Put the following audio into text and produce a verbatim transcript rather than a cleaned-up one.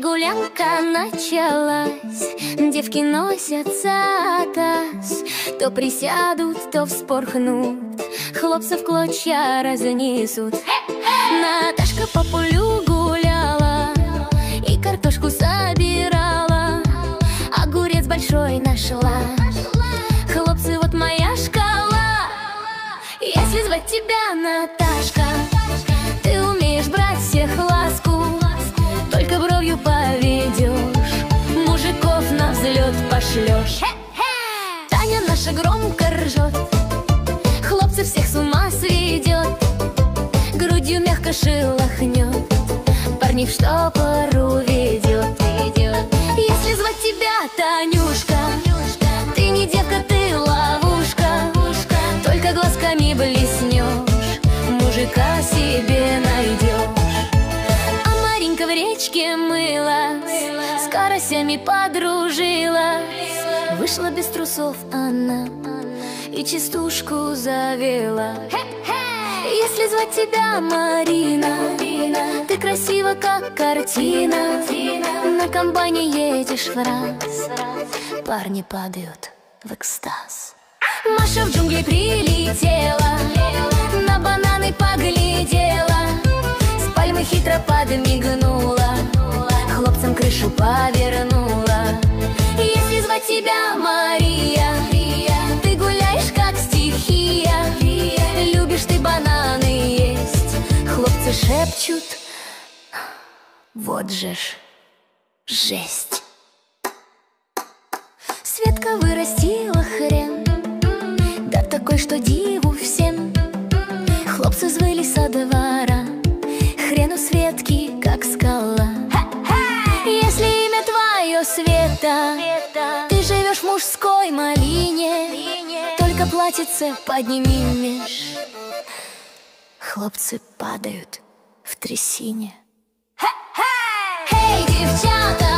гулянка началась, девки носятся таз. То присядут, то вспорхнут, хлопцев в клочья разнесут. Наташка по полю гуляла и картошку собирала, огурец большой нашла. Хлопцы, вот моя шкала. Если звать тебя Наташка, ты умеешь брать всех ласку, только бровью поведешь, мужиков на взлет пошлешь. Таня наша громко ржет, хлопцы всех с ума сведет, грудью мягко шелохнет, парней в штопору ведет. Если звать тебя Танюшка, ты не девка, ты ловушка, только глазками блеснешь, мужика себе найдешь. А Маринка в речке мылась, с карасями подружилась, вышла без трусов она и частушку завела. Если звать тебя Марина, ты красива, как картина, на комбайне едешь в раз, парни падают в экстаз. Маша в джунгли прилетела, на бананы поглядела, с пальмы хитро подмигнула, хлопцам крышу повернула. Если звать тебя Мария, ты гуляешь как стихия, любишь ты бананы есть, хлопцы шепчут, вот же ж жесть. Светка вырастила хрен, да такой, что диву всем. Хлопцы взвыли со двора, хрен у Светки как скала. Если имя твое Света, ты живешь в мужской малине, только платьице поднимешь, хлопцы падают в трясине. Эй, девчата!